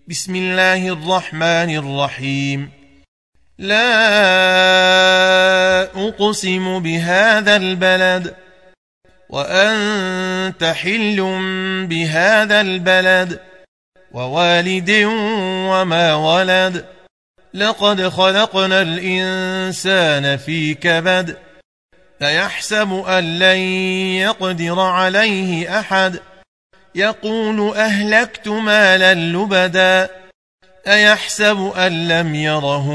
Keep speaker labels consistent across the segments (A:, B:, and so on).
A: بسم الله الرحمن الرحيم. لا أقسم بهذا البلد وأنت حل بهذا البلد ووالد وما ولد لقد خلقنا الإنسان في كبد أيحسب أن لن يقدر عليه أحد يقول أهلكت مالا لبدا أيحسب أن لم يره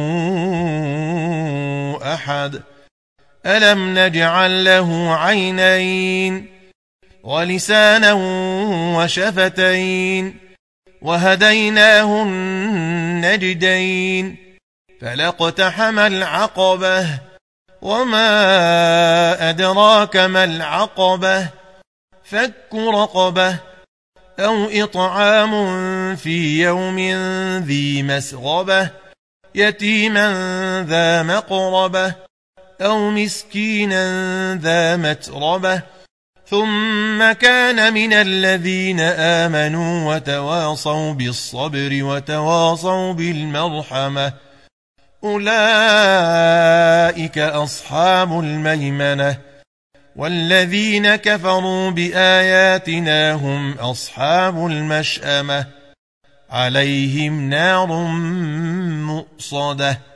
A: أحد ألم نجعل له عينين ولسانا وشفتين وهديناه النجدين فلاقتحم العقبة وما أدراك ما العقبة فك رقبة أو إطعام في يوم ذي مسغبة يتيما ذا مقربة أو مسكينا ذا متربة ثم كان من الذين آمنوا وتواصوا بالصبر وتواصوا بالمرحمة أولئك أصحاب الميمنة والذين كفروا بآياتنا هم أصحاب المشأمة عليهم نار مؤصدة